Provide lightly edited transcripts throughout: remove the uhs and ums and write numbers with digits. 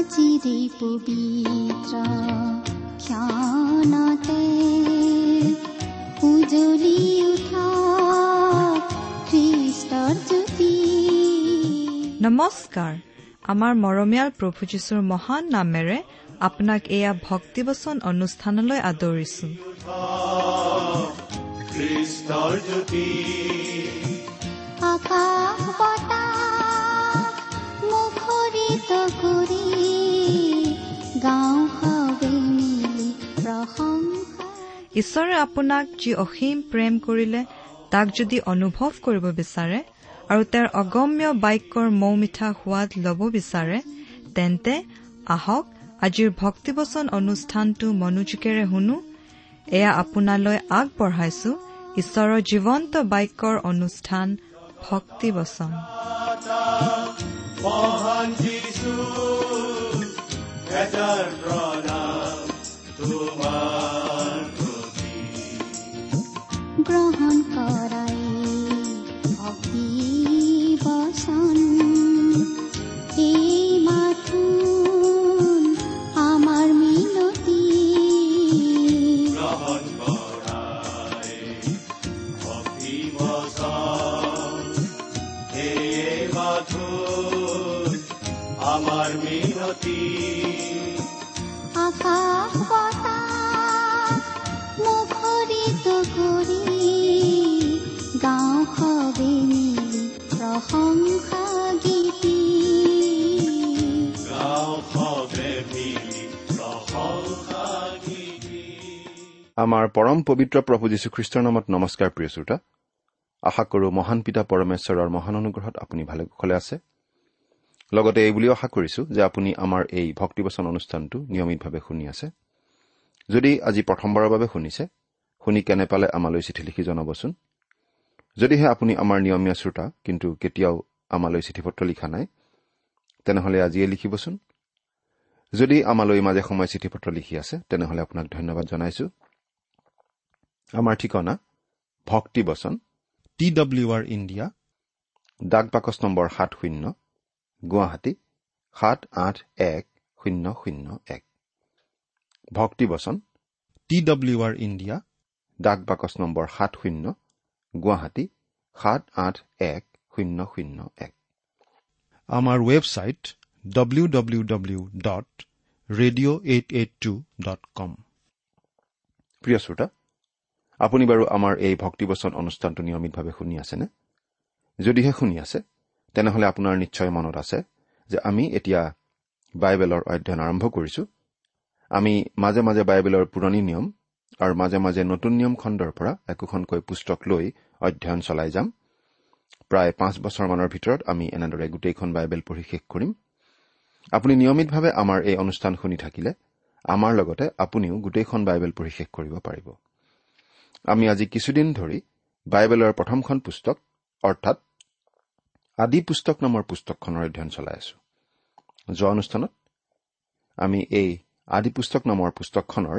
আজিৰে পবিত্ৰ ক্ষণতে উজ্বলি উঠা খ্ৰীষ্টৰ জ্যোতি। নমস্কাৰ। আমাৰ মৰমীয়াল প্ৰভু যীশুৰ মহান নামেৰে আপোনাক এয়া ভক্তিবচন অনুষ্ঠানলৈ আদৰিছো। আকাশ বতাহ মুখৰিত কৰি গাঁও সবে মিলি প্ৰশংসা। ঈশ্বৰে আপোনাক যি অসীম প্ৰেম কৰিলে তাক যদি অনুভৱ কৰিব বিচাৰে আৰু তেওঁৰ অগম্য বাক্যৰ মৌ মিঠা সোৱাদ ল'ব বিচাৰে, তেন্তে আহক আজিৰ ভক্তিবচন অনুষ্ঠানটো মনোযোগেৰে শুনো। এয়া আপোনালৈ আগবঢ়াইছো ঈশ্বৰৰ জীৱন্ত বাক্যৰ অনুষ্ঠান ভক্তিবচন। গ্ৰহণ কৰাই ভক্তি বচন, এই মাথো আমাৰ মিনতি। গ্ৰহণ কৰাই ভক্তি বচন, এই মাথো আমাৰ মিনতি। আকাশ বতাহ মুখৰিত কৰি গাঁও সবে মিলি প্ৰশংসা গীতি। গাঁও সবে মিলি প্ৰশংসা গীতি। আমাৰ পৰম পবিত্ৰ প্ৰভু যীশুখ্ৰীষ্টৰ নামত নমস্কাৰ। প্ৰিয় শ্ৰোতা, আশা কৰো মহান পিতা পৰমেশ্বৰৰ মহান অনুগ্ৰহত আপুনি ভালে কুশলে আছে। লগতে এই বুলিও আশা কৰিছো যে আপুনি আমাৰ এই ভক্তিবচন অনুষ্ঠানটো নিয়মিতভাৱে শুনি আছে। যদি আজি প্ৰথমবাৰৰ বাবে শুনিছে, শুনি কেনে পালে আমালৈ চিঠি লিখি জনাবচোন। যদিহে আপুনি আমাৰ নিয়মীয়া শ্ৰোতা কিন্তু কেতিয়াও আমালৈ চিঠি পত্ৰ লিখা নাই, তেনেহলে আজিয়ে লিখিবচোন। যদি আমালৈ মাজে সময়ে চিঠি পত্ৰ লিখি আছে, তেনেহলে আপোনাক ধন্যবাদ জনাইছো। আমাৰ ঠিকনা ভক্তিবচন, TWR ইণ্ডিয়া, ডাক বাকচ নম্বৰ 70, গুৱাহাটী 7810001। ভক্তিবচন, TWR ইণ্ডিয়া, ডাক বাকচ নম্বৰ 70, গুৱাহাটী 7810001। আমাৰ ৱেবছাইট www.radio882.com। প্ৰিয় শ্ৰোতা, আপুনি বাৰু আমাৰ এই ভক্তিবচন অনুষ্ঠানটো নিয়মিতভাৱে শুনি আছেনে? যদিহে শুনি আছে, তেনেহলে আপোনাৰ নিশ্চয় মনত আছে যে আমি এতিয়া বাইবেলৰ অধ্যয়ন আৰম্ভ কৰিছো। আমি মাজে মাজে বাইবেলৰ পুৰণি নিয়ম আৰু মাজে মাজে নতুন নিয়ম খণ্ডৰ পৰা একোখনকৈ পুস্তক লৈ অধ্যয়ন চলাই যাম। প্ৰায় 5 বছৰমানৰ ভিতৰত আমি এনেদৰে গোটেইখন বাইবেল পঢ়ি শেষ কৰিম। আপুনি নিয়মিতভাৱে আমাৰ এই অনুষ্ঠান শুনি থাকিলে আমাৰ লগতে আপুনিও গোটেইখন বাইবেল পঢ়ি শেষ কৰিব পাৰিব। আমি আজি কিছুদিন ধৰি বাইবেলৰ প্ৰথমখন পুস্তক অৰ্থাৎ আদি পুস্তক নামৰ পুস্তকখনৰ অধ্যয়ন চলাই আছো। যোৱা অনুষ্ঠানত আমি এই আদি পুস্তক নামৰ পুস্তকখনৰ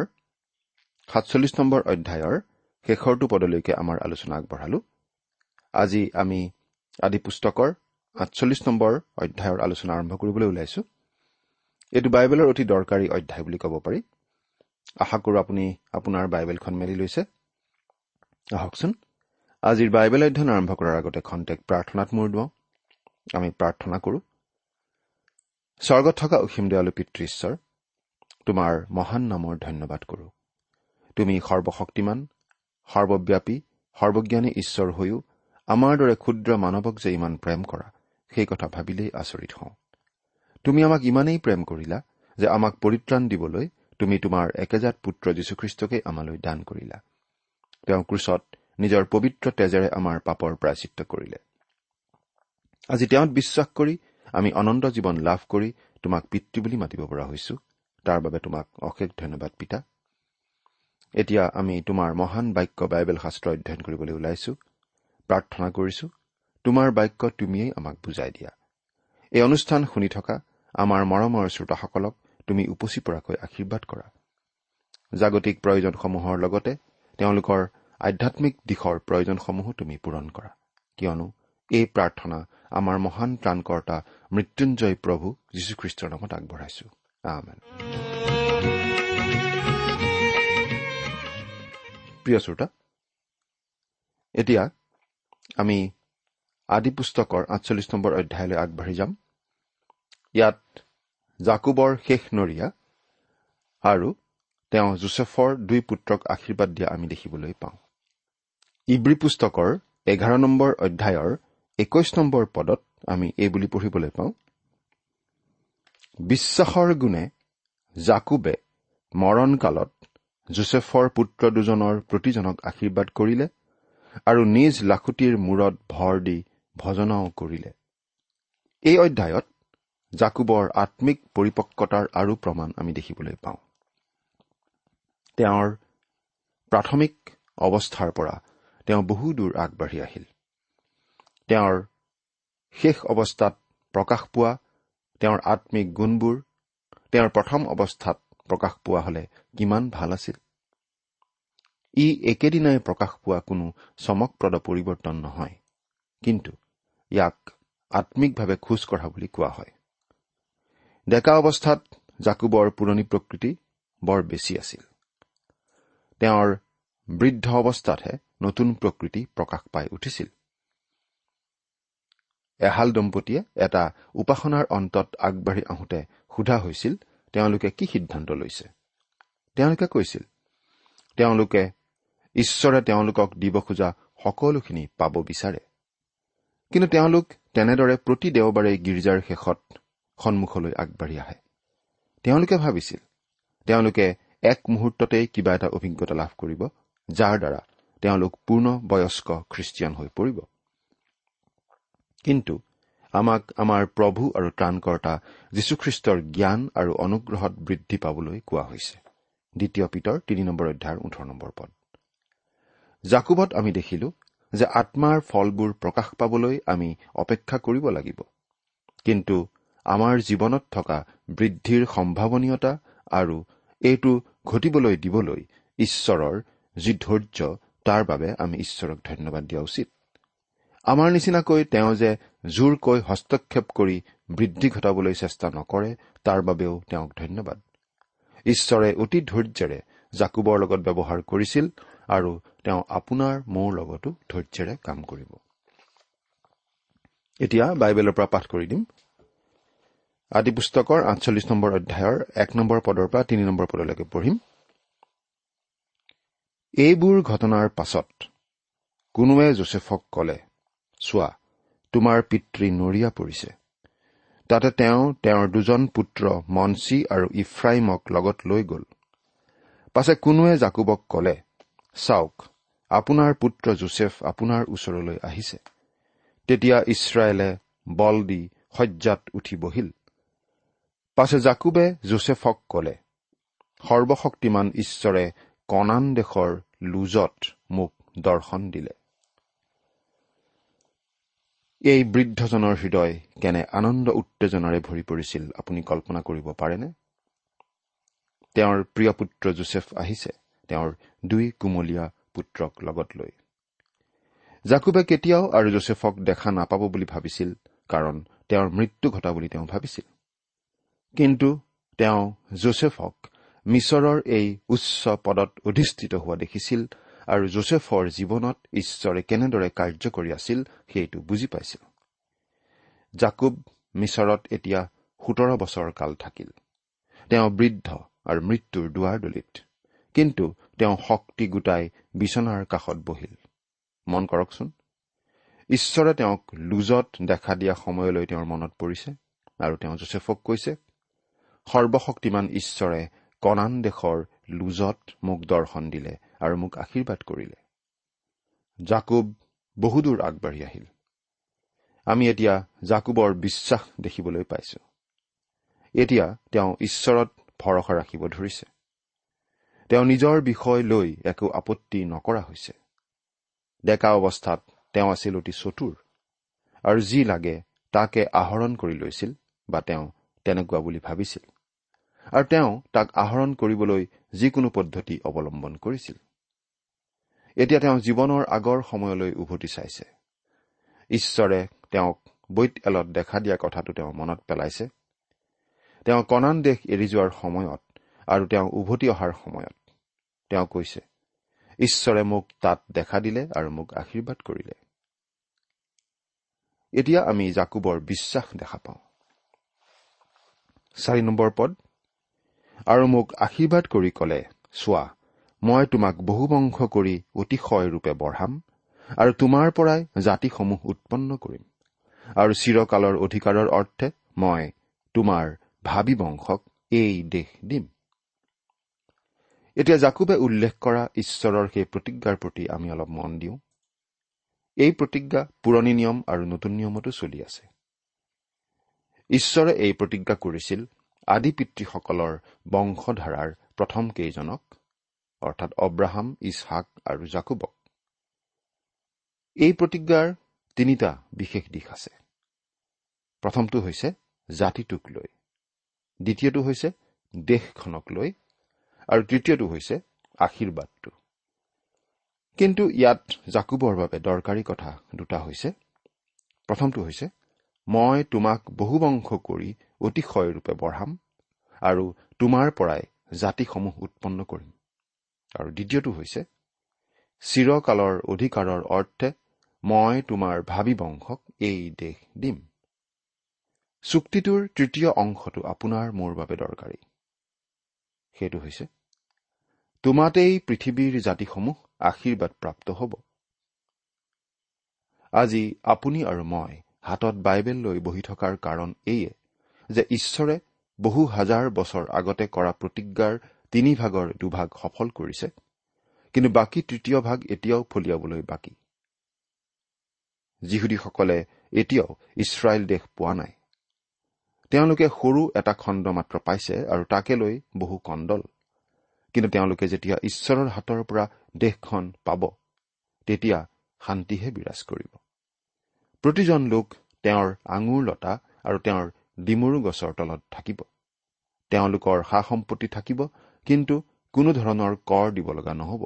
47 নম্বৰ অধ্যায়ৰ শেষৰটো পদলৈকে আমাৰ আলোচনা আগবঢ়ালো। আজি আমি আদি পুস্তকৰ 48 নম্বৰ অধ্যায়ৰ আলোচনা আৰম্ভ কৰিবলৈ ওলাইছো। এইটো বাইবেলৰ অতি দৰকাৰী অধ্যায় বুলি ক'ব পাৰি। আশা কৰো আপুনি আপোনাৰ বাইবেলখন মেলি লৈছে। আহকচোন আজিৰ বাইবেল অধ্যয়ন আৰম্ভ কৰাৰ আগতে খন্তেক প্ৰাৰ্থনাত মূৰ দুৱাওঁ। আমি প্ৰাৰ্থনা কৰো। স্বৰ্গত থকা অসীম দয়ালু পিতৃ ঈশ্বৰ, তোমাৰ মহান নামৰ ধন্যবাদ কৰো। তুমি সৰ্বশক্তিমান, সৰ্বব্যাপী, সৰ্বজ্ঞানী ঈশ্বৰ হৈও আমাৰ দৰে ক্ষুদ্ৰ মানৱক যে ইমান প্ৰেম কৰা, সেই কথা ভাবিলেই আচৰিত হওঁ। তুমি আমাক ইমানেই প্ৰেম কৰিলা যে আমাক পৰিত্ৰাণ দিবলৈ তুমি তোমাৰ একেজাত পুত্ৰ যীশুখ্ৰীষ্টকে আমালৈ দান কৰিলা। তেওঁ ক্ৰুচত নিজৰ পবিত্ৰ তেজেৰে আমাৰ পাপৰ প্ৰায়চিত্ত কৰিলে। আজি তেওঁত বিশ্বাস কৰি আমি অনন্ত জীৱন লাভ কৰি তোমাক পিতৃ বুলি মাতিব পৰা হৈছো। তাৰ বাবে তোমাক অশেষ ধন্যবাদ পিতা। এতিয়া আমি তোমাৰ মহান বাক্য বাইবেল শাস্ত্ৰ অধ্যয়ন কৰিবলৈ ওলাইছো। প্ৰাৰ্থনা কৰিছো তোমাৰ বাক্য তুমিয়েই আমাক বুজাই দিয়া। এই অনুষ্ঠান শুনি থকা আমাৰ মৰমৰ শ্ৰোতাসকলক তুমি উপচি পৰাকৈ আশীৰ্বাদ কৰা। জাগতিক প্ৰয়োজনসমূহৰ লগতে তেওঁলোকৰ আধ্যাত্মিক দিশৰ প্ৰয়োজনসমূহো তুমি পূৰণ কৰা, কিয়নো এই প্ৰাৰ্থনা আমাৰ মহান ত্ৰাণকৰ্তা মৃত্যুঞ্জয় প্ৰভু যীশুখ্ৰীষ্টৰ নামত আগবঢ়াইছো। আমেন। প্ৰিয় শ্ৰোতা, এতিয়া আমি আদি পুস্তকৰ 48 নম্বৰ অধ্যায়লৈ আগবাঢ়ি যাম। ইয়াত জাকুবৰ শেষ নৰিয়া আৰু তেওঁ যোছেফৰ 2 পুত্ৰক আশীৰ্বাদ দিয়া আমি দেখিবলৈ পাওঁ। ইব্ৰী পুস্তকৰ 11 নম্বৰ অধ্যায়ৰ 21 নম্বৰ পদত আমি এই বুলি পঢ়িবলৈ পাওঁ, বিশ্বাসৰ গুণে জাকুবে মৰণকালত যোছেফৰ পুত্ৰ দুজনৰ প্ৰতিজনক আশীৰ্বাদ কৰিলে আৰু নিজ লাখুটিৰ মূৰত ভৰ দি ভজনাও কৰিলে। এই অধ্যায়ত জাকুবৰ আত্মিক পৰিপক্কতাৰ আৰু প্ৰমাণ আমি দেখিবলৈ পাওঁ। তেওঁৰ প্ৰাথমিক অৱস্থাৰ পৰা তেওঁ বহু দূৰ আগবাঢ়ি আহিল। তেওঁৰ শেষ অৱস্থাত প্ৰকাশ পোৱা তেওঁৰ আত্মিক গুণবোৰ তেওঁৰ প্ৰথম অৱস্থাত প্ৰকাশ পোৱা হলে কিমান ভাল আছিল। ই একেদিনাই প্ৰকাশ পোৱা কোনো চমকপ্ৰদ পৰিৱৰ্তন নহয়, কিন্তু ইয়াক আত্মিকভাৱে খোজ কঢ়া বুলি কোৱা হয়। ডেকা অৱস্থাত জাকুবৰ পুৰণি প্ৰকৃতি বৰ বেছি আছিল। তেওঁৰ বৃদ্ধ অৱস্থাতহে নতুন প্ৰকৃতি প্ৰকাশ পাই উঠিছিল। এহাল দম্পতীয়ে এটা উপাসনাৰ অন্তত আগবাঢ়ি আহোঁতে সোধা হৈছিল তেওঁলোকে কি সিদ্ধান্ত লৈছে। তেওঁলোকে কৈছিল তেওঁলোকে ঈশ্বৰে তেওঁলোকক দিব খোজা সকলোখিনি পাব বিচাৰে। কিন্তু তেওঁলোক তেনেদৰে প্ৰতি দেওবাৰে গীৰ্জাৰ শেষত সন্মুখলৈ আগবাঢ়ি আহে। তেওঁলোকে ভাবিছিল তেওঁলোকে এক মুহূৰ্ততেই কিবা এটা অভিজ্ঞতা লাভ কৰিব, যাৰ দ্বাৰা তেওঁলোক পূৰ্ণ বয়স্ক খ্ৰীষ্টিয়ান হৈ পৰিব। কিন্তু আমাক আমাৰ প্ৰভু আৰু ত্ৰাণকৰ্তা যীশুখ্ৰীষ্টৰ জ্ঞান আৰু অনুগ্ৰহত বৃদ্ধি পাবলৈ কোৱা হৈছে। 2 পিতৰ 3 নম্বৰ অধ্যায়ৰ 18 নম্বৰ পদ। জাকুবত আমি দেখিলো যে আত্মাৰ ফলবোৰ প্ৰকাশ পাবলৈ আমি অপেক্ষা কৰিব লাগিব। কিন্তু আমাৰ জীৱনত থকা বৃদ্ধিৰ সম্ভাৱনীয়তা আৰু এইটো ঘটিবলৈ দিবলৈ ঈশ্বৰৰ যি ধৈৰ্য, তাৰ বাবে আমি ঈশ্বৰক ধন্যবাদ দিয়া উচিত। আমাৰ নিচিনাকৈ তেওঁ যে জোৰকৈ হস্তক্ষেপ কৰি বৃদ্ধি ঘটাবলৈ চেষ্টা নকৰে, তাৰ বাবেও তেওঁক ধন্যবাদ। ঈশ্বৰে অতি ধৈৰ্যেৰে জাকুবৰ লগত ব্যৱহাৰ কৰিছিল আৰু তেওঁ আপোনাৰ মোৰ লগতো ধৈৰ্যেৰে কাম কৰিব। এতিয়া বাইবেলৰ পৰা পাঠ কৰি দিম। আদি পুস্তকৰ 48 নম্বৰ অধ্যায়ৰ 1 নম্বৰ পদৰ পৰা 3 নম্বৰ পদলৈকে পঢ়িম। এইবোৰ ঘটনাৰ পাছত কোনোৱে যোছেফক কলে, চোৱা, তোমাৰ পিতৃ নৰিয়া পৰিছে। তাতে তেওঁ তেওঁৰ 2জন পুত্ৰ মনচি আৰু ইফ্ৰাইমক লগত লৈ গল। পাছে কোনোৱে জাকুবক কলে, চাওক, আপোনাৰ পুত্ৰ যোছেফ আপোনাৰ ওচৰলৈ আহিছে। তেতিয়া ইছৰাইলে বল দি শয্যাত উঠি বহিল। পাছে জাকুবে যোছেফক কলে, সৰ্বশক্তিমান ঈশ্বৰে কনান দেশৰ লুজত মোক দৰ্শন দিলে। এই বৃদ্ধজনৰ হৃদয় কেনে আনন্দ উত্তেজনাৰে ভৰি পৰিছিল আপুনি কল্পনা কৰিব পাৰেনে? তেওঁৰ প্ৰিয় পুত্ৰ যোছেফ আহিছে, তেওঁৰ 2 কুমলীয়া পুত্ৰক লগত লৈ। জাকুবে কেতিয়াও আৰু যোছেফক দেখা নাপাব বুলি ভাবিছিল, কাৰণ তেওঁৰ মৃত্যু ঘটা বুলি তেওঁ ভাবিছিল। কিন্তু তেওঁ যোছেফক মিছৰৰ এই উচ্চ পদত অধিষ্ঠিত হোৱা দেখিছিল আৰু যোছেফৰ জীৱনত ঈশ্বৰে কেনেদৰে কাৰ্য কৰি আছিল সেইটো বুজি পাইছিল। জাকুব মিছৰত এতিয়া 17 বছৰ কাল থাকিল। তেওঁ বৃদ্ধ আৰু মৃত্যুৰ দুৱাৰদলিত, কিন্তু তেওঁ শক্তি গোটাই বিচনাৰ কাষত বহিল। মন কৰকচোন, ঈশ্বৰে তেওঁক লুজত দেখা দিয়া সময়লৈ তেওঁৰ মনত পৰিছে আৰু তেওঁ যোছেফক কৈছে, সৰ্বশক্তিমান ঈশ্বৰে কনান দেশৰ লুজত মোক দৰ্শন দিলে আৰু মোক আশীৰ্বাদ কৰিলে। জাকুব বহুদূৰ আগবাঢ়ি আহিল। আমি এতিয়া জাকুবৰ বিশ্বাস দেখিবলৈ পাইছো। এতিয়া তেওঁ ঈশ্বৰত ভৰসা ৰাখিব ধৰিছে। তেওঁ নিজৰ বিষয় লৈ একো আপত্তি নকৰা হৈছে। ডেকা অৱস্থাত তেওঁ আছিল অতি চতুৰ আৰু যি লাগে তাকে আহৰণ কৰি লৈছিল, বা তেওঁ তেনেকুৱা বুলি ভাবিছিল, আৰু তেওঁ তাক আহৰণ কৰিবলৈ যিকোনো পদ্ধতি অৱলম্বন কৰিছিল। এতিয়া তেওঁ জীৱনৰ আগৰ সময়লৈ উভতি চাইছে। ঈশ্বৰে তেওঁক বৈত-এলত দেখা দিয়া কথাটো তেওঁ মনত পেলাইছে। তেওঁ কনান দেশ এৰি যোৱাৰ সময়ত আৰু তেওঁ উভতি অহাৰ সময়ত তেওঁ কৈছে, ঈশ্বৰে মোক তাত দেখা দিলে আৰু মোক আশীৰ্বাদ কৰিলে। এতিয়া আমি জাকুবৰ বিশ্বাস দেখা পাওঁ। 4 নম্বৰ পদ, আৰু মোক আশীৰ্বাদ কৰি ক'লে, চোৱা, মই তোমাক বহুবংশ কৰি অতিশয় ৰূপে বঢ়াম আৰু তোমাৰ পৰাই জাতিসমূহ উৎপন্ন কৰিম আৰু চিৰকালৰ অধিকাৰৰ অৰ্থে মই তোমাৰ ভাবি বংশক এই দেশ দিম। এতিয়া জাকুবে উল্লেখ কৰা ঈশ্বৰৰ সেই প্ৰতিজ্ঞাৰ প্ৰতি আমি অলপ মন দিওঁ। এই প্ৰতিজ্ঞা পুৰণি নিয়ম আৰু নতুন নিয়মতো চলি আছে। ঈশ্বৰে এই প্ৰতিজ্ঞা কৰিছিল আদি পিতৃসকলৰ বংশধাৰাৰ প্ৰথম কেইজনক, অৰ্থাৎ অব্ৰাহাম, ইছহাক আৰু জাকুবক। এই প্ৰতিজ্ঞাৰ 3টা বিশেষ দিশ আছে। প্ৰথমটো হৈছে জাতিটোক লৈ, দ্বিতীয়টো হৈছে দেশখনক লৈ আৰু তৃতীয়টো হৈছে আশীৰ্বাদটো। কিন্তু ইয়াত জাকুবৰ বাবে দৰকাৰী কথা 2টা হৈছে। প্ৰথমটো হৈছে, মই তোমাক বহুবংশ কৰি অতিশয় ৰূপে বঢ়াম আৰু তোমাৰ পৰাই জাতিসমূহ উৎপন্ন কৰিম। আৰু দ্বিতীয়টো হৈছে, চিৰকালৰ অধিকাৰৰ অৰ্থে মই তোমাৰ ভাবি বংশক এই দেশ দিম। চুক্তিটোৰ 3য় অংশটো আপোনাৰ মোৰ বাবে দৰকাৰী। সেইটো হৈছে, তোমাতেই পৃথিৱীৰ জাতিসমূহ আশীৰ্বাদ প্ৰাপ্ত হ'ব। আজি আপুনি আৰু মই হাতত বাইবেল লৈ বহি থকাৰ কাৰণ এইয়ে যে ঈশ্বৰে বহু হাজাৰ বছৰ আগতে কৰা প্ৰতিজ্ঞাৰ 3 ভাগৰ 2 ভাগ সফল কৰিছে, কিন্তু বাকী 3য় ভাগ এতিয়াও ফলিয়াবলৈ বাকী। যিহুদীসকলে এতিয়াও ইছৰাইল দেশ পোৱা নাই। তেওঁলোকে সৰু এটা খণ্ড মাত্ৰ পাইছে আৰু তাকে লৈ বহু কণ্ডল। কিন্তু তেওঁলোকে যেতিয়া ঈশ্বৰৰ হাতৰ পৰা দেশখন পাব, তেতিয়া শান্তিহে বিৰাজ কৰিব। প্ৰতিজন লোক তেওঁৰ আঙুৰ লতা আৰু তেওঁৰ ডিমৰু গছৰ তলত থাকিব। তেওঁলোকৰ সা সম্পত্তি থাকিব, কিন্তু কোনো ধৰণৰ কৰ দিব লগা নহ'ব।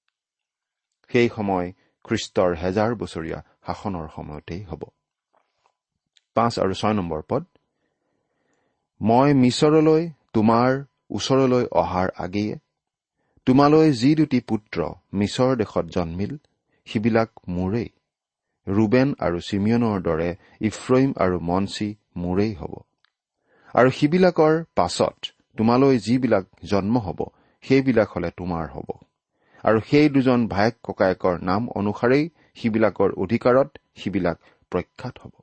সেই সময় খ্ৰীষ্টৰ 1000 বছৰীয়া শাসনৰ সময়তেই হ'ব। 5 আৰু 6 নম্বৰ পদ, মই মিছৰলৈ তোমাৰ ওচৰলৈ অহাৰ আগেয়ে তোমালৈ যি 2টি পুত্ৰ মিছৰ দেশত জন্মিল, সিবিলাক মোৰেই। ৰুবেন আৰু চিমিয়নৰ দৰে ইফ্ৰইম আৰু মনচি মোৰেই হ'ব। আৰু সিবিলাকৰ পাছত তোমালৈ যিবিলাক জন্ম হ'ব, সেইবিলাক হলে তোমাৰ হ'ব। আৰু সেই 2জন ভায়েক ককায়েকৰ নাম অনুসাৰেই সিবিলাকৰ অধিকাৰত সিবিলাক প্ৰখ্যাত হ'ব।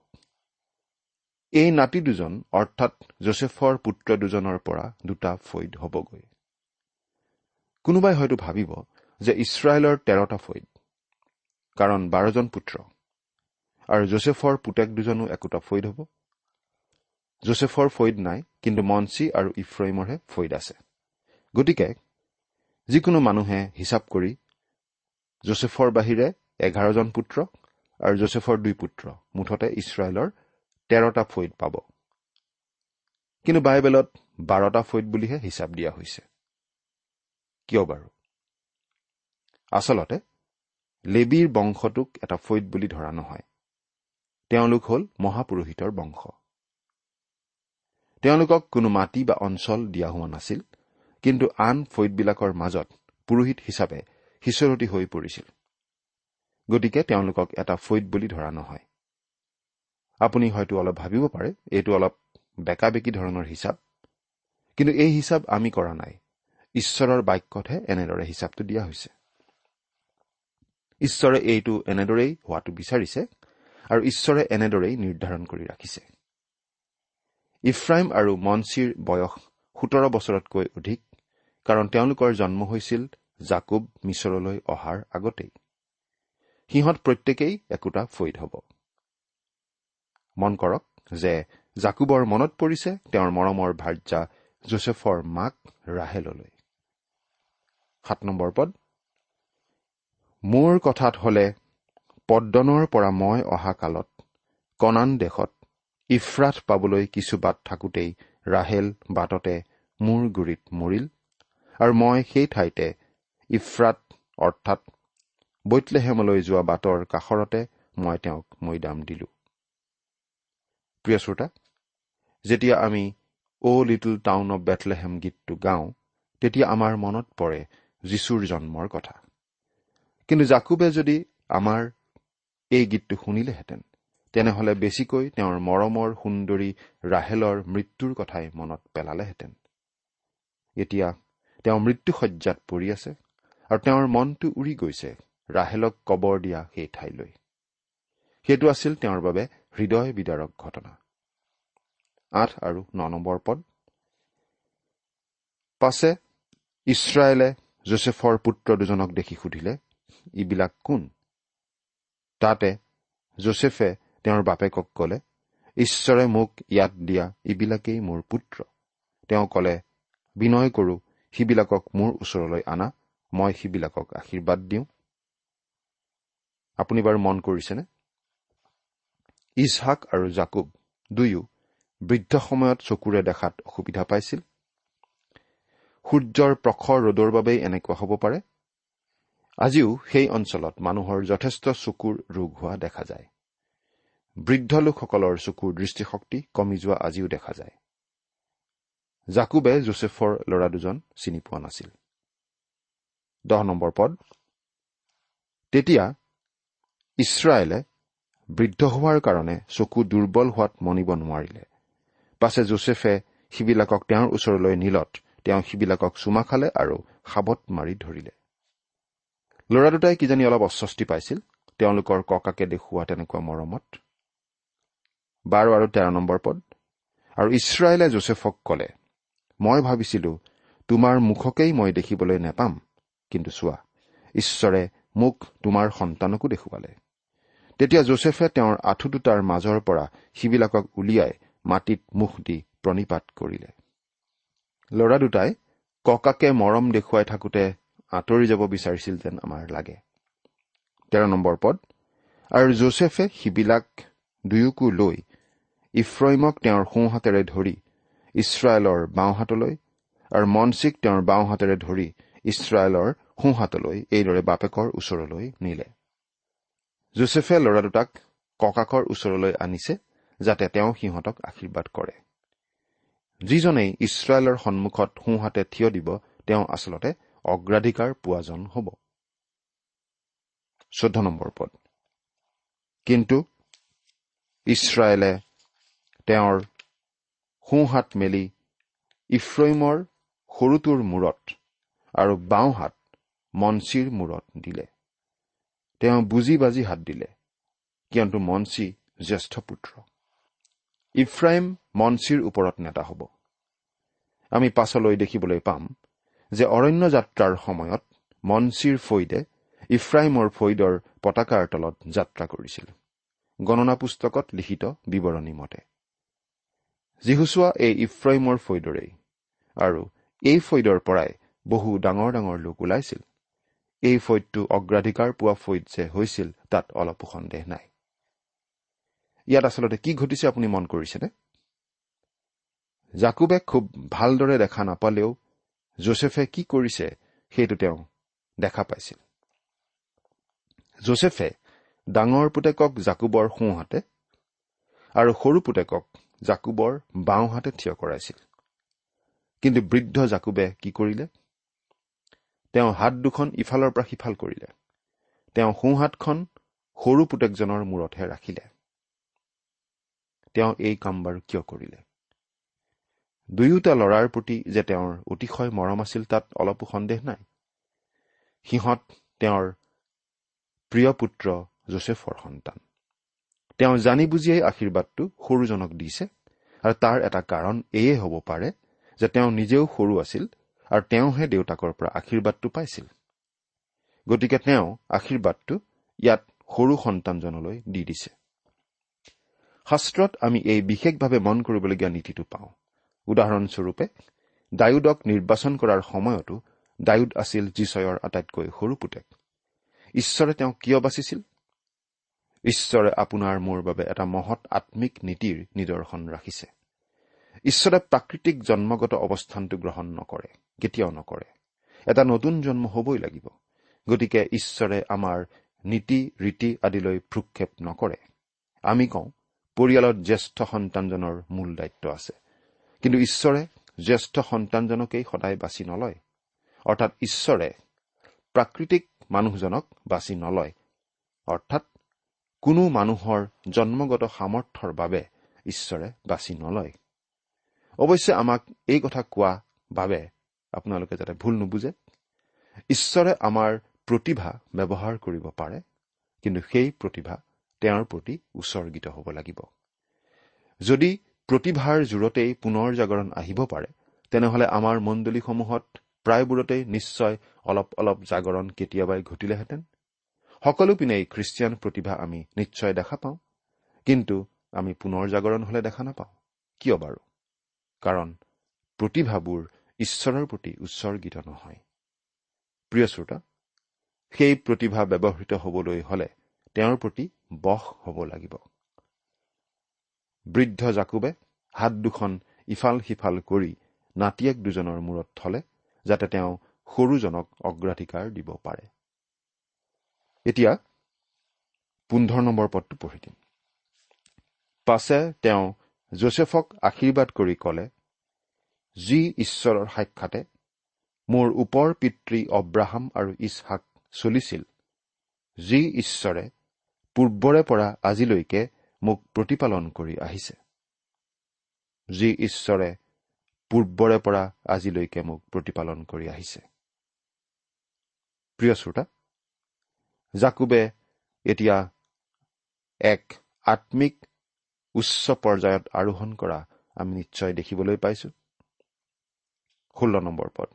এই নাতি 2জন অৰ্থাৎ যোছেফৰ পুত্ৰ 2জনৰ পৰা 2টা ফৈদ হ'বগৈ। কোনোবাই হয়তো ভাবিব যে ইছৰাইলৰ 13টা ফৈদ, কাৰণ 12জন পুত্ৰ, আৰু যোছেফৰ পুতেক 2জনো একোটা ফৈদ হ'ব। যোছেফৰ ফৈদ নাই, কিন্তু মনচি আৰু ইফ্ৰইমৰহে ফৈদ আছে। গতিকে যিকোনো মানুহে হিচাপ কৰি যোছেফৰ বাহিৰে 11জন পুত্ৰ আৰু যোছেফৰ 2 পুত্ৰ, মুঠতে ইছৰাইলৰ 13টা ফৈদ পাব। কিন্তু বাইবেলত 12টা ফৈদ বুলিহে হিচাপ দিয়া হৈছে। কিয় বাৰু? আচলতে লেবীৰ বংশটোক এটা ফৈদ বুলি ধৰা নহয়। তেওঁলোক হ'ল মহাপুৰোহিতৰ বংশ। তেওঁলোকক কোনো মাটি বা অঞ্চল দিয়া হোৱা নাছিল, কিন্তু আন ফৈদবিলাকৰ মাজত পুৰোহিত হিচাপে সিঁচৰতি হৈ পৰিছিল। গতিকে তেওঁলোকক এটা ফৈদ বুলি ধৰা নহয়। আপুনি হয়তো অলপ ভাবিব পাৰে, এইটো অলপ বেকাবেকি ধৰণৰ হিচাপ, কিন্তু এই হিচাপ আমি কৰা নাই। ঈশ্বৰৰ বাক্যতহে এনেদৰে হিচাপটো দিয়া হৈছে। ঈশ্বৰে এইটো এনেদৰেই হোৱাটো বিচাৰিছে আৰু ঈশ্বৰে এনেদৰেই নিৰ্ধাৰণ কৰি ৰাখিছে। ইফ্ৰাইম আৰু মনচিৰ বয়স 17 বছৰতকৈ অধিক, কাৰণ তেওঁলোকৰ জন্ম হৈছিল জাকুব মিছৰলৈ অহাৰ আগতেই। সিহঁত প্ৰত্যেকেই একোটা ফৈদ হ'ব। মন কৰক যে জাকুবৰ মনত পৰিছে তেওঁৰ মৰমৰ ভাৰ্যা যোছেফৰ মাক ৰাহেললৈ। 7 নম্বৰ পদ, মোৰ কথাত হলে পদ্দনৰ পৰা মই অহা কালত কনান দেশত ইফ্ৰাত পাবলৈ কিছু বাট থাকোঁতেই ৰাহেল বাটতে মোৰ গুৰিত মৰিল, আৰু মই সেই ঠাইতে ইফ্ৰাত অৰ্থাৎ বৈতলেহেমলৈ যোৱা বাটৰ কাষৰতে মই তেওঁক মৈদাম দিলো। প্ৰিয় শ্ৰোতা, যেতিয়া আমি O' little town of Bethlehem গীতটো গাওঁ, তেতিয়া আমাৰ মনত পৰে যীশুৰ জন্মৰ কথা। কিন্তু জাকুবে যদি আমাৰ এই গীতটো শুনিলেহেঁতেন, তেনেহলে বেছিকৈ তেওঁৰ মৰমৰ সুন্দৰী ৰাহেলৰ মৃত্যুৰ কথাই মনত পেলালেহেঁতেন। এতিয়া তেওঁ মৃত্যুশয্যাত পৰি আছে আৰু তেওঁৰ মনটো উৰি গৈছে ৰাহেলক কবৰ দিয়া সেই ঠাইলৈ। সেইটো আছিল তেওঁৰ বাবে হৃদয় বিদাৰক ঘটনা। 8 আৰু 9 নম্বৰ পদ। পাছে ইছৰাইলে যোছেফৰ পুত্ৰ দুজনক দেখি সুধিলে, ইবিলাক কোন? তাতে যোছেফে তেওঁৰ বাপেকক কলে, ঈশ্বৰে মোক ইয়াত দিয়া ইবিলাকেই মোৰ পুত্ৰ। তেওঁ কলে, বিনয় কৰো, সিবিলাকক মোৰ ওচৰলৈ আনা, মই সিবিলাকক আশীৰ্বাদ দিওঁ। আপুনি বাৰু মন কৰিছেনে? ইছহাক আৰু জাকুব দুয়ো বৃদ্ধ সময়ত চকুৰে দেখাত অসুবিধা পাইছিল। সূৰ্যৰ প্ৰখৰ ৰ'দৰ বাবেই এনেকুৱা হ'ব পাৰে। আজিও সেই অঞ্চলত মানুহৰ যথেষ্ট চকুৰ ৰোগ হোৱা দেখা যায়। বৃদ্ধ লোকসকলৰ চকুৰ দৃষ্টিশক্তি কমি যোৱা আজিও দেখা যায়। জাকুবে যোছেফৰ ল'ৰা দুজন চিনি পোৱা নাছিল। 10 নম্বৰ পদ। তেতিয়া ইছৰাইলে বৃদ্ধ হোৱাৰ কাৰণে চকু দুৰ্বল হোৱাত মনিব নোৱাৰিলে। পাছে যোছেফে সিবিলাকক তেওঁৰ ওচৰলৈ নিলত তেওঁ সিবিলাকক চুমা খালে আৰু সাবত মাৰি ধৰিলে। ল'ৰা দুটাই কিজানি অলপ অস্বস্তি পাইছিল তেওঁলোকৰ ককাকে দেখুওৱা তেনেকুৱা মৰমত। 12 আৰু 13 নম্বৰ পদ। আৰু ইছৰাইলে যোছেফক কলে, মই ভাবিছিলো তোমাৰ মুখকেই মই দেখিবলৈ নেপাম, কিন্তু চোৱা, ঈশ্বৰে মোক তোমাৰ সন্তানকো দেখুৱালে। তেতিয়া যোছেফে তেওঁৰ আঁঠু দুটাৰ মাজৰ পৰা সিবিলাকক উলিয়াই মাটিত মুখ দি প্ৰণিপাত কৰিলে। ল'ৰা দুটাই ককাকে মৰম দেখুৱাই থাকোতে আঁতৰি যাব বিচাৰিছিল যেন আমাৰ লাগে। 13 নম্বৰ পদ। আৰু যোছেফে সিবিলাক দুয়োকো লৈ ইফ্ৰাইমক তেওঁৰ সোঁ হাতেৰে ধৰি ইছৰাইলৰ বাওঁ হাতলৈ আৰু মনচিক তেওঁৰ বাওঁ হাতেৰে ধৰি ইছৰাইলৰ সোঁ হাতলৈ এইদৰে বাপেকৰ ওচৰলৈ নিলে। যোছেফে ল'ৰা দুটাক ককাকৰ ওচৰলৈ আনিছে যাতে তেওঁ সিহঁতক আশীৰ্বাদ কৰে। যিজনেই ইছৰাইলৰ সন্মুখত সোঁ হাতে থিয় দিব তেওঁ আচলতে অগ্ৰাধিকাৰ পোৱাজন হ'ব। 14 নম্বৰ পদ। কিন্তু ইছৰাইলে তেওঁৰ সোঁ হাত মেলি ইফ্ৰাইমৰ সৰুটোৰ মূৰত আৰু বাওঁ হাত মনচিৰ মূৰত দিলে। তেওঁ বুজি বাজি হাত দিলে, কিয়নো মনচি জ্যেষ্ঠ পুত্ৰ। ইফ্ৰাইম মনচিৰ ওপৰত নেতা হ'ব। আমি পাছলৈ দেখিবলৈ পাম যে অৰণ্য যাত্ৰাৰ সময়ত মনচিৰ ফৈদে ইফ্ৰাইমৰ ফৈদৰ পতাকাৰ তলত যাত্ৰা কৰিছিল, গণনা পুস্তকত লিখিত বিৱৰণী মতে। যিহুচোৱা এই ইফ্ৰাইমৰ ফৈদৰেই, আৰু এই ফৈদৰ পৰাই বহু ডাঙৰ ডাঙৰ লোক ওলাইছিল। এই ফৈদটো অগ্ৰাধিকাৰ পোৱা ফৈদ যে হৈছিল তাত অলপো সন্দেহ নাই। ইয়াত আচলতে কি ঘটিছে আপুনি মন কৰিছেনে? জাকুবে খুব ভালদৰে দেখা নাপালেও যোছেফে কি কৰিছে সেইটো তেওঁ দেখা পাইছিল। যোছেফে ডাঙৰ পুতেকক জাকুবৰ সোঁ হাতে আৰু সৰু পুতেকক জাকুবৰ বাওঁ হাতে থিয় কৰাইছিল। কিন্তু বৃদ্ধ জাকুবে কি কৰিলে? তেওঁ হাত দুখন ইফালৰ পৰা সিফাল কৰিলে। তেওঁ সোঁ হাতখন সৰু পুতেকজনৰ মূৰতহে ৰাখিলে। তেওঁ এই কাম বাৰু কিয় কৰিলে? দুয়োটা ল'ৰাৰ প্ৰতি যে তেওঁৰ অতিশয় মৰম আছিল তাত অলপো সন্দেহ নাই। সিহঁত তেওঁৰ প্ৰিয় পুত্ৰ যোছেফৰ সন্তান। তেওঁ জানি বুজিয়েই আশীৰ্বাদটো সৰুজনক দিছে, আৰু তাৰ এটা কাৰণ এয়ে হ'ব পাৰে যে তেওঁ নিজেও সৰু আছিল আৰু তেওঁহে দেউতাকৰ পৰা আশীৰ্বাদটো পাইছিল। গতিকে তেওঁ আশীৰ্বাদটো ইয়াত সৰু সন্তানজনলৈ দি দিছে। শাস্ত্ৰত আমি এই বিশেষভাৱে মন কৰিবলগীয়া নীতিটো পাওঁ। উদাহৰণস্বৰূপে দায়ুদক নিৰ্বাচন কৰাৰ সময়তো দায়ুদ আছিল যিচয়ৰ আটাইতকৈ সৰু পুতেক। ঈশ্বৰে তেওঁক কিয় বাচিছিল? ঈশ্বৰে আপোনাৰ মোৰ বাবে এটা মহৎ আত্মিক নীতিৰ নিদৰ্শন ৰাখিছে। ঈশ্বৰে প্ৰাকৃতিক জন্মগত অৱস্থানটো গ্ৰহণ নকৰে, কেতিয়াও নকৰে। এটা নতুন জন্ম হ'বই লাগিব। গতিকে ঈশ্বৰে আমাৰ নীতি ৰীতি আদিলৈ ভ্ৰূক্ষেপ নকৰে। আমি কওঁ পৰিয়ালত জ্যেষ্ঠ সন্তানজনৰ মূল দায়িত্ব আছে, কিন্তু ঈশ্বৰে জ্যেষ্ঠ সন্তানজনকেই সদায় বাছি নলয়। অৰ্থাৎ ঈশ্বৰে প্ৰাকৃতিক মানুহজনক বাছি নলয়। অৰ্থাৎ কোনো মানুহৰ জন্মগত সামৰ্থ্যৰ বাবে ঈশ্বৰে বাছি নলয়। অৱশ্যে আমাক এই কথা কোৱা বাবে আপোনালোকে যাতে ভুল নুবুজে, ঈশ্বৰে আমাৰ প্ৰতিভা ব্যৱহাৰ কৰিব পাৰে, কিন্তু সেই প্ৰতিভা তেওঁৰ প্ৰতি উৎসৰ্গিত হ'ব লাগিব। যদি প্ৰতিভাৰ জোৰতেই পুনৰ জাগৰণ আহিব পাৰে, তেনেহলে আমাৰ মণ্ডলীসমূহত প্ৰায়বোৰতেই নিশ্চয় অলপ অলপ জাগৰণ কেতিয়াবাই ঘটিলেহেঁতেন। সকলো পিনেই খ্ৰীষ্টিয়ান প্ৰতিভা আমি নিশ্চয় দেখা পাওঁ, কিন্তু আমি পুনৰ জাগৰণ হলে দেখা নাপাওঁ। কিয় বাৰু? কাৰণ প্ৰতিভাবোৰ ঈশ্বৰৰ প্ৰতি উৎসৰ্গিত নহয়। প্ৰিয় শ্ৰোতা, সেই প্ৰতিভা ব্যৱহৃত হবলৈ হলে তেওঁৰ প্ৰতি বশ হ'ব লাগিব। বৃদ্ধ জাকুবে হাত দুখন ইফাল সিফাল কৰি নাতিয়েক দুজনৰ মূৰত থলে, যাতে তেওঁ সৰুজনক অগ্ৰাধিকাৰ দিব পাৰে। এতিয়া 15 নম্বৰ পদটো পঢ়ি দিম। পাছে তেওঁ যোছেফক আশীৰ্বাদ কৰি কলে, যি ঈশ্বৰৰ সাক্ষাতে মোৰ ওপৰ পিতৃ অব্ৰাহাম আৰু ইছহাক চলিছিল, যি ঈশ্বৰে পূৰ্বৰে পৰা আজিলৈকে মোক প্ৰতিপালন কৰি আহিছে, যি ঈশ্বৰে পূৰ্বৰে পৰা আজিলৈকে মোক প্ৰতিপালন কৰি আহিছে। প্ৰিয় শ্ৰোতা, জাকুবে এতিয়া এক আত্মিক উচ্চ পৰ্যায়ত আৰোহণ কৰা আমি নিশ্চয় দেখিবলৈ পাইছো। 16 নম্বৰ পদ।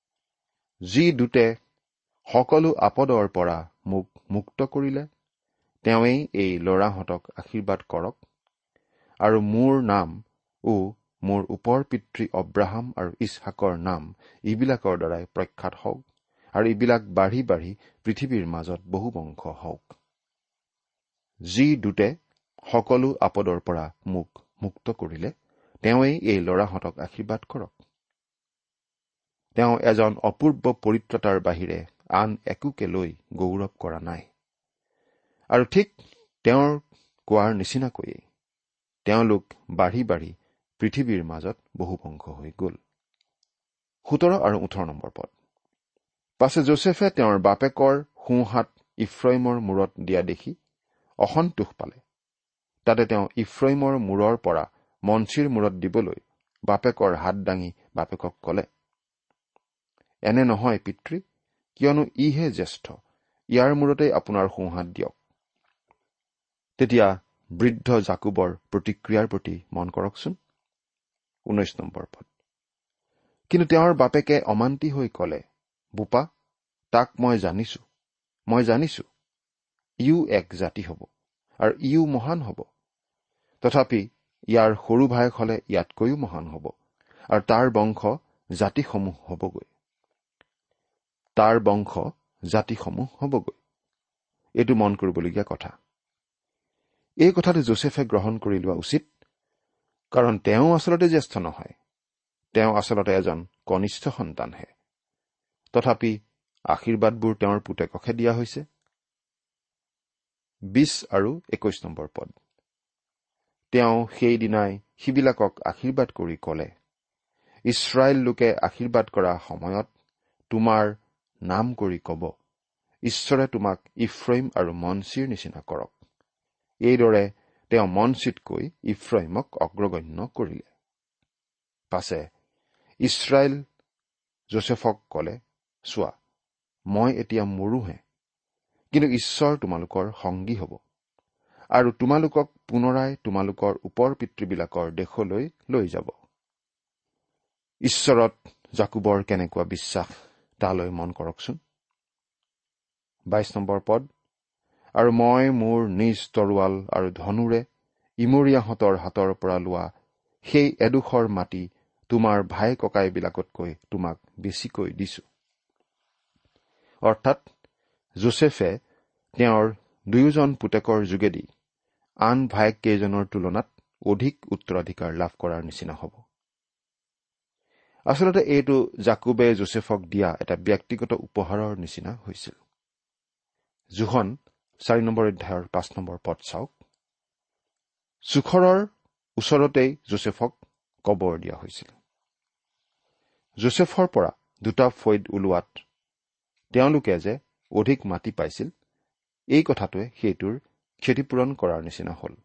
যি দূতে সকলো আপদৰ পৰা মোক মুক্ত কৰিলে, তেওঁৱেই এই ল'ৰাহঁতক আশীৰ্বাদ কৰক, আৰু মোৰ নাম মোৰ ওপৰ পিতৃ অব্ৰাহাম আৰু ইছহাকৰ নাম এইবিলাকৰ দ্বাৰাই প্ৰখ্যাত হওক, আৰু এইবিলাক বাঢ়ি বাঢ়ি পৃথিৱীৰ মাজত বহু বংশ হওক। যি দূতে সকলো আপদৰ পৰা মোক মুক্ত কৰিলে, তেওঁৱেই এই ল'ৰাহঁতক আশীৰ্বাদ কৰক। তেওঁ এজন অপূৰ্ব পৰিত্ৰতাৰ বাহিৰে আন একোকে লৈ গৌৰৱ কৰা নাই, আৰু ঠিক তেওঁৰ কোৱাৰ নিচিনাকৈয়ে তেওঁলোক বাঢ়ি বাঢ়ি পৃথিৱীৰ মাজত বহু বংশ হৈ গল। 17 আৰু 18 নম্বৰ পদ। পাছে যোছেফে তেওঁৰ বাপেকৰ সোঁহাত ইফ্ৰাইমৰ মূৰত দিয়া দেখি অসন্তোষ পালে। তাতে তেওঁ ইফ্ৰাইমৰ মূৰৰ পৰা মনচিৰ মূৰত দিবলৈ বাপেকৰ হাত দাঙি বাপেকক কলে, এনে নহয় পিতৃ, কিয়নো ইহে জ্যেষ্ঠ, ইয়াৰ মূৰতেই আপোনাৰ সোঁহাত দিয়ক। তেতিয়া বৃদ্ধ জাকুবৰ প্ৰতিক্ৰিয়াৰ প্ৰতি মন কৰকচোন। 19 নম্বৰ পদ। কিন্তু তেওঁৰ বাপেকে অমান্তি হৈ কলে, বোপা, তাক মই জানিছো, ইও এক জাতি হব, আৰু ইও মহান হব। তথাপি ইয়াৰ সৰু ভায়েক হলে ইয়াতকৈও মহান হব, আৰু তাৰ বংশ জাতিসমূহ হবগৈ। এইটো মন কৰিবলগীয়া কথা। এই কথাটো যোছেফে গ্ৰহণ কৰি লোৱা উচিত, কাৰণ তেওঁ আচলতে জ্যেষ্ঠ নহয়, তেওঁ আচলতে এজন কনিষ্ঠ সন্তানহে। তথাপি আশীৰ্বাদবোৰ তেওঁৰ পুতেককহে দিয়া হৈছে। 20 আৰু 21 নম্বৰ পদ। তেওঁ সেইদিনাই সিবিলাকক আশীৰ্বাদ কৰি কলে, ইছৰাইল লোকে আশীৰ্বাদ কৰা সময়ত তোমাৰ নাম কৰি কব, ঈশ্বৰে তোমাক ইফ্ৰাইম আৰু মনচিৰ নিচিনা কৰক। এইদৰে তেওঁ মনচিতকৈ ইফ্ৰাইমক অগ্ৰগণ্য কৰিলে। পাছে ইছৰাইল যোছেফক কলে, চোৱা, মই এতিয়া মৰোহে, কিন্তু ঈশ্বৰ তোমালোকৰ সংগী হব, আৰু তোমালোকক পুনৰাই তোমালোকৰ ওপৰ পিতৃবিলাকৰ দেশলৈ লৈ যাব। ঈশ্বৰত জাকুবৰ কেনেকুৱা বিশ্বাস তালৈ মন কৰকচোন। 22 নম্বৰ পদ। আৰু মই মোৰ নিজ তৰোৱাল আৰু ধনুৰে ইমৰীয়াহঁতৰ হাতৰ পৰা লোৱা সেই এডোখৰ মাটি তোমাৰ ভাই ককাইবিলাকতকৈ তোমাক বেছিকৈ দিছো। অৰ্থাৎ যোছেফে তেওঁৰ দুয়োজন পুতেকৰ যোগেদি আন ভায়েক কেইজনৰ তুলনাত অধিক উত্তৰাধিকাৰ লাভ কৰাৰ নিচিনা হ'ব। আচলতে এইটো জাকুবে যোছেফক দিয়া এটা ব্যক্তিগত উপহাৰৰ নিচিনা হৈছিল। জোহন 4 নম্বৰ অধ্যায়ৰ 5 নম্বৰ পদ চাওক। চুখৰৰ ওচৰতেই যোছেফক কবৰ দিয়া হৈছিল। যোছেফৰ পৰা 2টা ফৈদ ওলোৱাত তেওঁলোকে যে অধিক মাটি পাইছিল, এই কথাটোৱে সেইটোৰ ক্ষতিপূৰণ কৰাৰ নিচিনা হ'ল।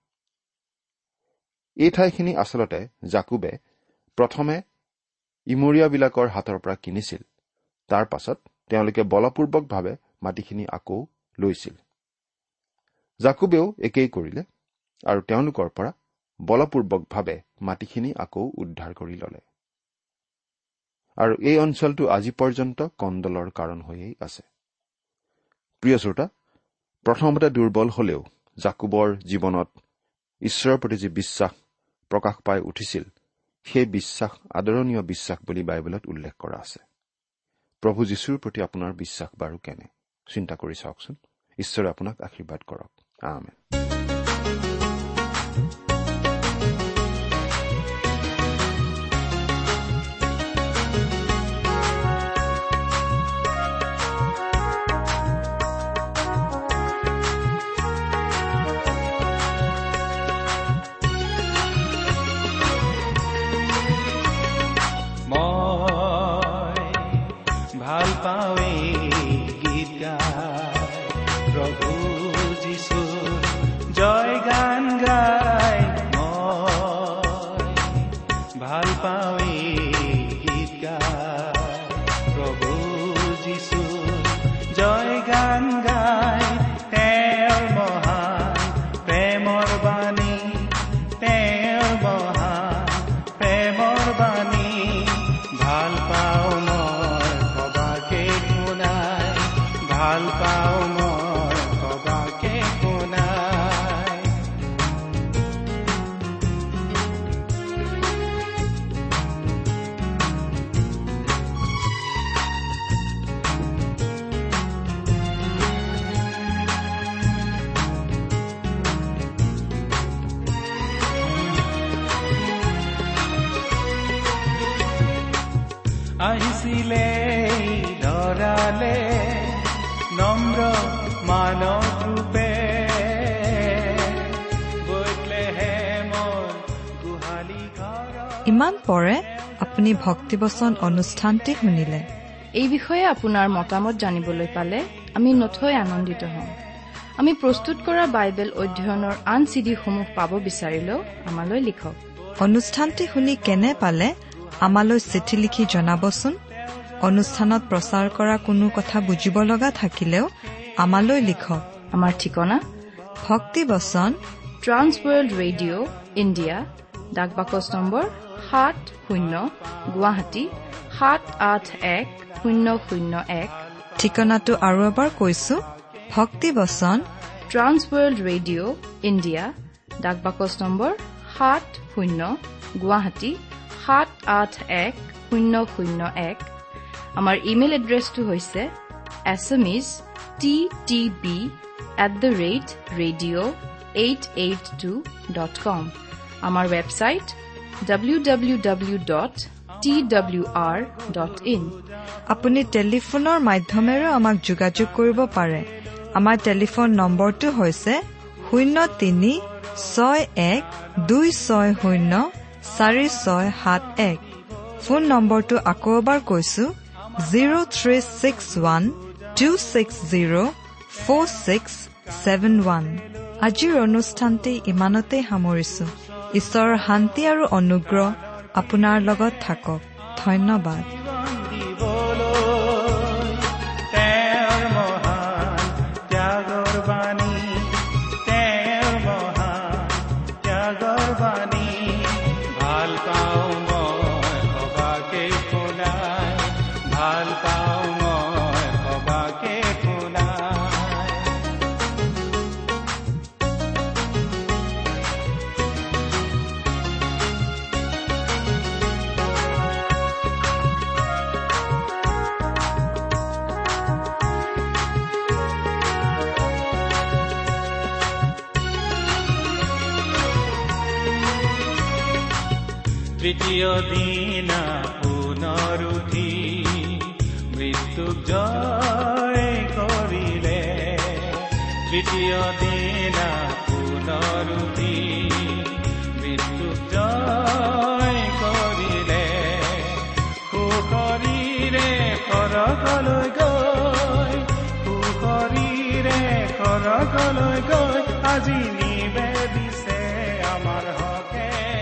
এই ঠাইখিনি আচলতে জাকুবে প্ৰথমে ইমৰিয়াবিলাকৰ হাতৰ পৰা কিনিছিল। তাৰ পাছত তেওঁলোকে বলপূৰ্বকভাৱে মাটিখিনি আকৌ লৈছিল। জাকুবেও একেই কৰিলে আৰু তেওঁলোকৰ পৰা বলপূৰ্বকভাৱে মাটিখিনি আকৌ উদ্ধাৰ কৰি ল'লে। আৰু এই অঞ্চলটো আজি পৰ্যন্ত কণ্ডলৰ কাৰণ হৈয়েই আছে। প্ৰিয় শ্ৰোতা, প্ৰথমতে দুৰ্বল হলেও জাকুবৰ জীৱনত ঈশ্বৰৰ প্ৰতি যি বিশ্বাস প্ৰকাশ পাই উঠিছিল, সেই বিশ্বাস আদৰণীয় বিশ্বাস বুলি বাইবেলত উল্লেখ কৰা আছে। প্ৰভু যীশুৰ প্ৰতি আপোনাৰ বিশ্বাস বাৰু কেনে? চিন্তা কৰি চাওকচোন। ঈশ্বৰে আপোনাক আশীৰ্বাদ কৰক। আমেন। আহিছিলে ধৰালে নম্ৰ মানৱ ৰূপে, ইমান পৰে আপুনি ভক্তিবচন অনুষ্ঠানটি শুনিলে। এই বিষয়ে আপোনাৰ মতামত জানিবলৈ পালে আমি নথৈ আনন্দিত হওঁ। আমি প্ৰস্তুত কৰা বাইবেল অধ্যয়নৰ আন চিডিসমূহ পাব বিচাৰিলেও আমালৈ লিখক। অনুষ্ঠানটি শুনি কেনে পালে আমালৈ চিঠি লিখি জনাবচোন। অনুষ্ঠানত প্ৰচাৰ কৰা কোনো কথা বুজিব লগা থাকিলেও আমালৈ লিখক। আমাৰ ঠিকনা ভক্তিবচন, ট্ৰান্স ৱৰ্ল্ড ৰেডিঅ' ইণ্ডিয়া, ডাক বাকচ নম্বৰ 70, গুৱাহাটী 78101। ঠিকনাটো আৰু এবাৰ কৈছো, ভক্তিবচন, ট্ৰান্স ৱৰ্ল্ড ৰেডিঅ' ইণ্ডিয়া, ডাক বাকচ নম্বৰ 70, গুৱাহাটী 78101। আমাৰ ইমেইল এড্ৰেছটো হৈছে assamese@radio882.com। আমাৰ ৱেবছাইট www.twr.in। আপুনি টেলিফোনৰ মাধ্যমেৰেও আমাক যোগাযোগ কৰিব পাৰে। আমাৰ টেলিফোন নম্বৰটো হৈছে 0361260461। ফোন নম্বৰটো আকৌ এবাৰ কৈছো, 0361260461। আজিৰ অনুষ্ঠানটি ইমানতেই সামৰিছো। ঈশ্বৰৰ শান্তি আৰু অনুগ্ৰহ আপোনাৰ লগত থাকক। ধন্যবাদ। তৃতীয় দিনা পুনৰ উঠি মৃত্যুক জয় কৰিলে, দ্বিতীয় দিনা পুনৰ উঠি মৃত্যুক জয় কৰিলে সুশৰীৰে সৰগলৈ গৈ সুশৰীৰে সৰগলৈ গৈ আজি নিবেদিছে আমাৰ হকে